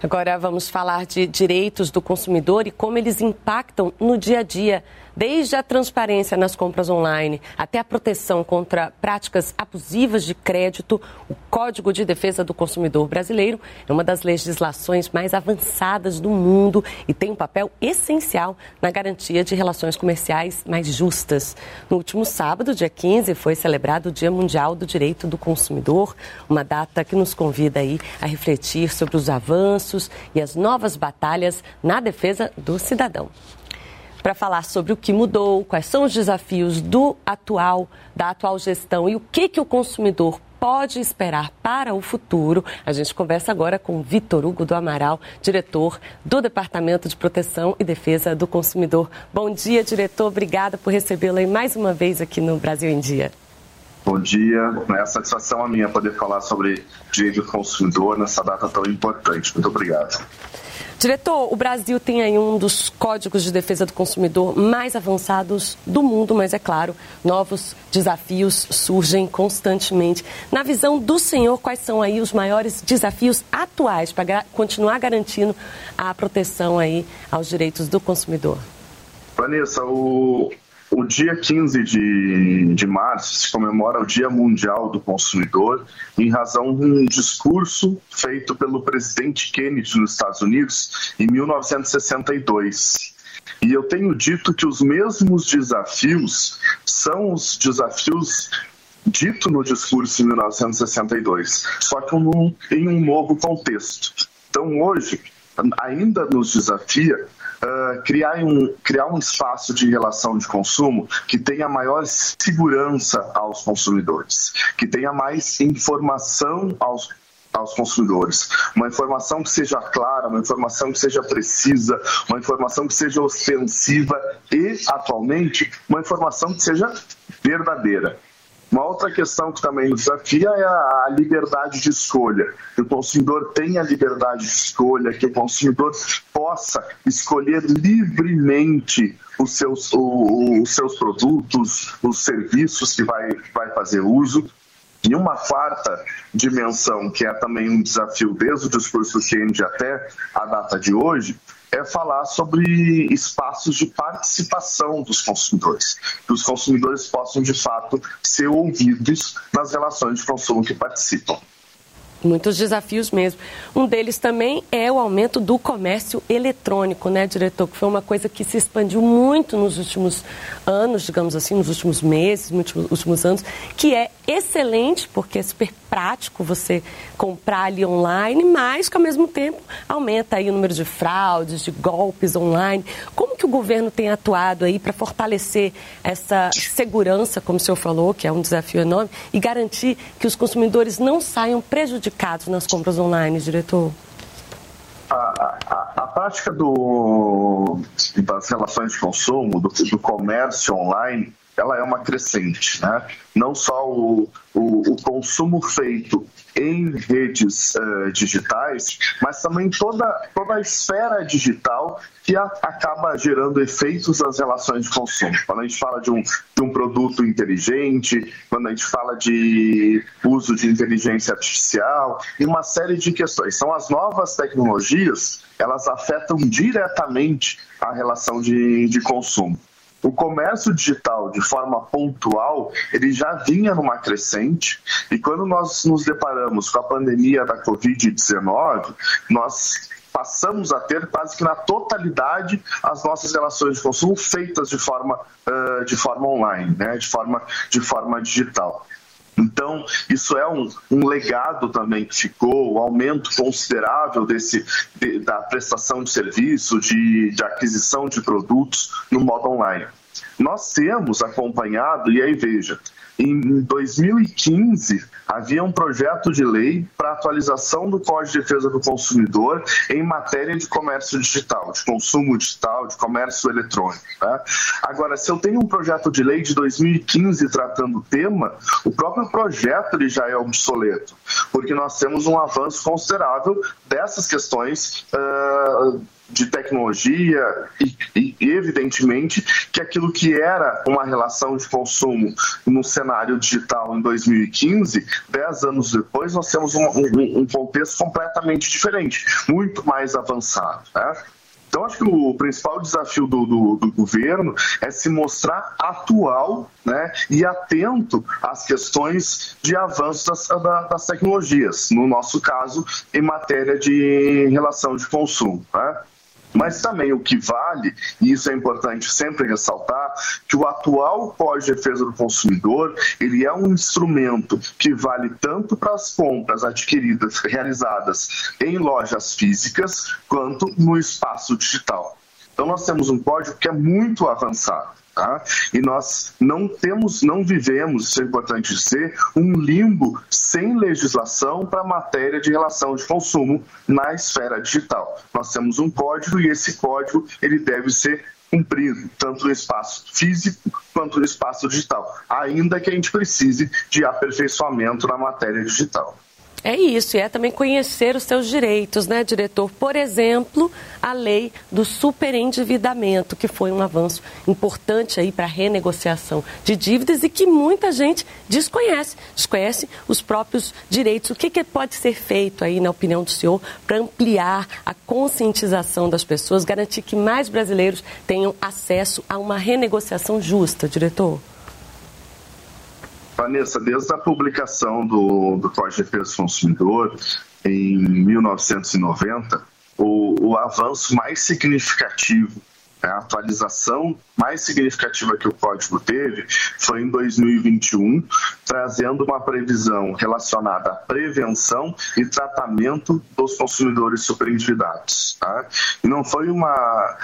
Agora vamos falar de direitos do consumidor e como eles impactam no dia a dia, desde a transparência nas compras online até a proteção contra práticas abusivas de crédito. O Código de Defesa do Consumidor brasileiro é uma das legislações mais avançadas do mundo e tem um papel essencial na garantia de relações comerciais mais justas. No último sábado, dia 15, foi celebrado o Dia Mundial do Direito do Consumidor, uma data que nos convida aí a refletir sobre os avanços e as novas batalhas na defesa do cidadão. Para falar sobre o que mudou, quais são os desafios da atual gestão e o que o consumidor pode esperar para o futuro, a gente conversa agora com Vitor Hugo do Amaral, diretor do Departamento de Proteção e Defesa do Consumidor. Bom dia, diretor. Obrigada por recebê-lo aí mais uma vez aqui no Brasil em Dia. Bom dia. É a satisfação a minha poder falar sobre direito do consumidor nessa data tão importante. Muito obrigado. Diretor, o Brasil tem aí um dos códigos de defesa do consumidor mais avançados do mundo, mas é claro, novos desafios surgem constantemente. Na visão do senhor, quais são aí os maiores desafios atuais para continuar garantindo a proteção aí aos direitos do consumidor? Vanessa, o dia 15 de março se comemora o Dia Mundial do Consumidor em razão de um discurso feito pelo presidente Kennedy nos Estados Unidos em 1962. E eu tenho dito que os mesmos desafios são os desafios dito no discurso em 1962, só que em um novo contexto. Então, hoje, ainda nos desafia criar um espaço de relação de consumo que tenha maior segurança aos consumidores, que tenha mais informação aos consumidores, uma informação que seja clara, uma informação que seja precisa, uma informação que seja ostensiva e, atualmente, uma informação que seja verdadeira. Uma outra questão que também nos desafia é a liberdade de escolha. Que o consumidor tenha liberdade de escolha, que o consumidor possa escolher livremente os seus produtos, os serviços que vai fazer uso. E uma quarta dimensão, que é também um desafio desde o discurso do Kennedy até a data de hoje, é falar sobre espaços de participação dos consumidores. Que os consumidores possam, de fato, ser ouvidos nas relações de consumo que participam. Muitos desafios mesmo. Um deles também é o aumento do comércio eletrônico, né, diretor? Que foi uma coisa que se expandiu muito nos últimos anos, digamos assim, nos últimos meses, nos últimos anos, que é excelente, porque é super prático você comprar ali online, mas que ao mesmo tempo aumenta aí o número de fraudes, de golpes online. Como que o governo tem atuado aí para fortalecer essa segurança, como o senhor falou, que é um desafio enorme, e garantir que os consumidores não saiam prejudicados nas compras online, diretor? A prática das relações de consumo, do comércio online, ela é uma crescente, né? Não só o consumo feito em redes digitais, mas também toda a esfera digital que acaba gerando efeitos nas relações de consumo. Quando a gente fala de um produto inteligente, quando a gente fala de uso de inteligência artificial e uma série de questões. São as novas tecnologias, elas afetam diretamente a relação de consumo. O comércio digital, de forma pontual, ele já vinha numa crescente e quando nós nos deparamos com a pandemia da Covid-19, nós passamos a ter quase que na totalidade as nossas relações de consumo feitas de forma online, né? de forma digital. Então, isso é um legado também que ficou, um aumento considerável da prestação de serviço, de aquisição de produtos no modo online. Nós temos acompanhado, e aí veja, em 2015 havia um projeto de lei para atualização do Código de Defesa do Consumidor em matéria de comércio digital, de consumo digital, de comércio eletrônico. Tá? Agora, se eu tenho um projeto de lei de 2015 tratando o tema, o próprio projeto ele já é obsoleto, porque nós temos um avanço considerável dessas questões de tecnologia e, evidentemente, que aquilo que era uma relação de consumo no cenário digital em 2015, 10 anos depois, nós temos um contexto completamente diferente, muito mais avançado, né? Então, acho que o principal desafio do governo é se mostrar atual, né, e atento às questões de avanço das tecnologias, no nosso caso, em matéria de relação de consumo, né? Mas também o que vale, e isso é importante sempre ressaltar, que o atual Código de Defesa do Consumidor, ele é um instrumento que vale tanto para as compras adquiridas, realizadas em lojas físicas, quanto no espaço digital. Então nós temos um código que é muito avançado. Tá? E nós não vivemos, isso é importante dizer, um limbo sem legislação para a matéria de relação de consumo na esfera digital. Nós temos um código e esse código ele deve ser cumprido, tanto no espaço físico quanto no espaço digital, ainda que a gente precise de aperfeiçoamento na matéria digital. É isso, e é também conhecer os seus direitos, né, diretor? Por exemplo, a lei do superendividamento, que foi um avanço importante aí para a renegociação de dívidas e que muita gente desconhece os próprios direitos. O que pode ser feito aí, na opinião do senhor, para ampliar a conscientização das pessoas, garantir que mais brasileiros tenham acesso a uma renegociação justa, diretor? Vanessa, desde a publicação do Código de Defesa do Consumidor, em 1990, o avanço mais significativo, a atualização mais significativa que o Código teve foi em 2021, trazendo uma previsão relacionada à prevenção e tratamento dos consumidores superendividados. Tá? E não foi uma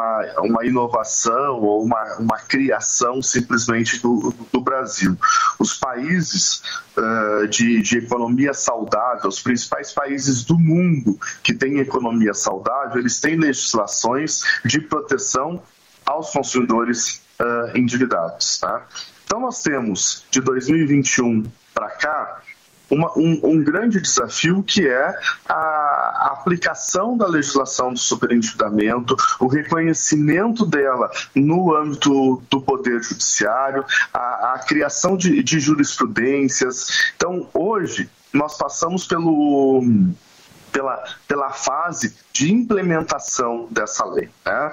inovação ou uma criação simplesmente do Brasil. Os países de economia saudável, os principais países do mundo que têm economia saudável, eles têm legislações de proteção aos consumidores endividados. Tá? Então nós temos, de 2021 para cá, um grande desafio que é a aplicação da legislação do superendividamento, o reconhecimento dela no âmbito do Poder Judiciário, a criação de jurisprudências. Então, hoje, nós passamos pela fase de implementação dessa lei, né?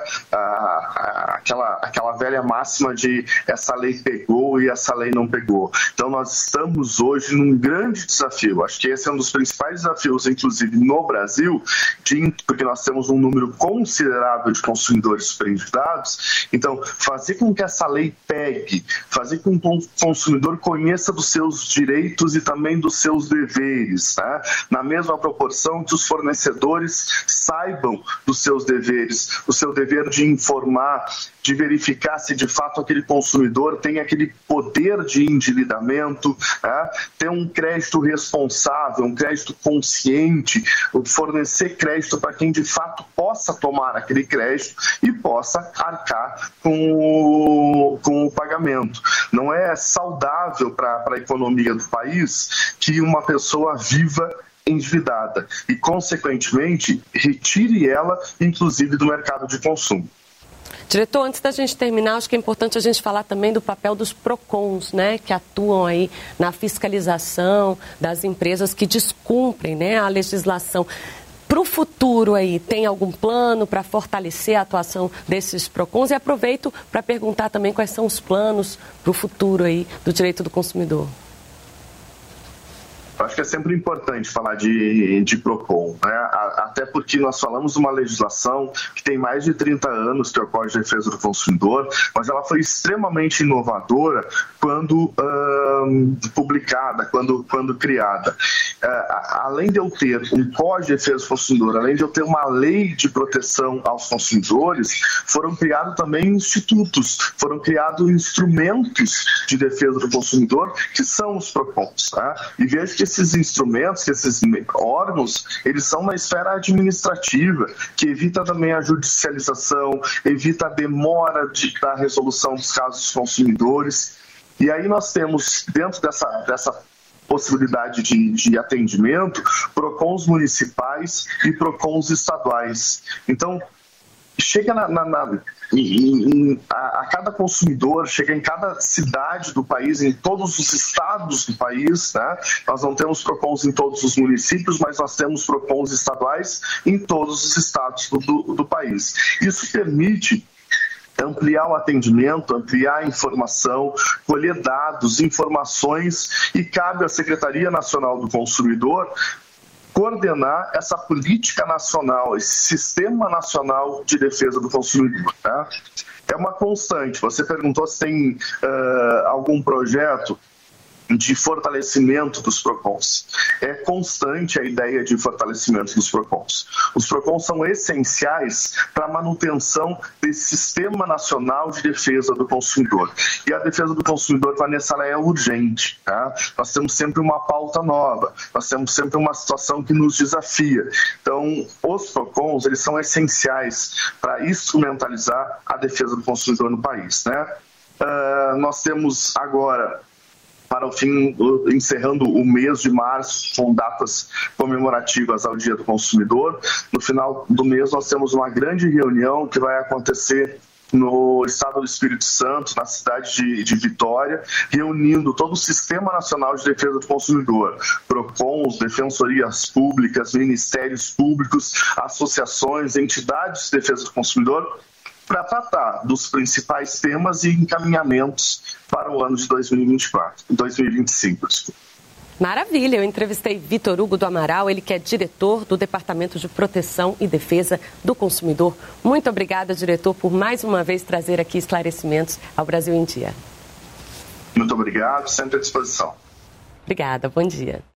Aquela velha máxima de essa lei pegou e essa lei não pegou. Então nós estamos hoje num grande desafio, acho que esse é um dos principais desafios, inclusive no Brasil, porque nós temos um número considerável de consumidores superendividados. Então fazer com que essa lei pegue, fazer com que o consumidor conheça dos seus direitos e também dos seus deveres, né? Na mesma proporção que os fornecedores saibam dos seus deveres, o seu dever de informar, de verificar se de fato aquele consumidor tem aquele poder de endividamento, né? Ter um crédito responsável, um crédito consciente, fornecer crédito para quem de fato possa tomar aquele crédito e possa arcar com o pagamento. Não é saudável para a economia do país que uma pessoa viva endividada e, consequentemente, retire ela, inclusive, do mercado de consumo. Diretor, antes da gente terminar, acho que é importante a gente falar também do papel dos PROCONs, né, que atuam aí na fiscalização das empresas que descumprem, né, a legislação. Para o futuro aí, tem algum plano para fortalecer a atuação desses PROCONs? E aproveito para perguntar também quais são os planos para o futuro aí do direito do consumidor. Acho que é sempre importante falar de PROCON, né? Até porque nós falamos de uma legislação que tem mais de 30 anos, que é o Código de Defesa do Consumidor, mas ela foi extremamente inovadora quando publicada, quando criada. Além de eu ter um Código de Defesa do Consumidor, além de eu ter uma lei de proteção aos consumidores, foram criados também institutos, foram criados instrumentos de defesa do consumidor, que são os PROCONs. Tá? E vejo que esses instrumentos, que esses órgãos, eles são na esfera administrativa, que evita também a judicialização, evita a demora da resolução dos casos dos consumidores. E aí nós temos, dentro dessa possibilidade de atendimento, PROCONs municipais e PROCONs estaduais. Então, chega a cada consumidor, chega em cada cidade do país, em todos os estados do país, né? Nós não temos PROCONs em todos os municípios, mas nós temos PROCONs estaduais em todos os estados do país. Isso permite ampliar o atendimento, ampliar a informação, colher dados, informações, e cabe à Secretaria Nacional do Consumidor coordenar essa política nacional, esse sistema nacional de defesa do consumidor. Tá? É uma constante. Você perguntou se tem algum projeto de fortalecimento dos PROCONs. É constante a ideia de fortalecimento dos PROCONs. Os PROCONs são essenciais para a manutenção desse Sistema Nacional de Defesa do Consumidor. E a defesa do consumidor, Vanessa, ela é urgente. Tá? Nós temos sempre uma pauta nova, nós temos sempre uma situação que nos desafia. Então, os PROCONs, eles são essenciais para instrumentalizar a defesa do consumidor no país. Né? Nós temos agora, para o fim, encerrando o mês de março, com datas comemorativas ao Dia do Consumidor. No final do mês, nós temos uma grande reunião que vai acontecer no estado do Espírito Santo, na cidade de Vitória, reunindo todo o Sistema Nacional de Defesa do Consumidor, PROCONs, defensorias públicas, ministérios públicos, associações, entidades de defesa do consumidor, para tratar dos principais temas e encaminhamentos para o ano de 2025. Maravilha, eu entrevistei Vitor Hugo do Amaral, ele que é diretor do Departamento de Proteção e Defesa do Consumidor. Muito obrigada, diretor, por mais uma vez trazer aqui esclarecimentos ao Brasil em Dia. Muito obrigado, sempre à disposição. Obrigada, bom dia.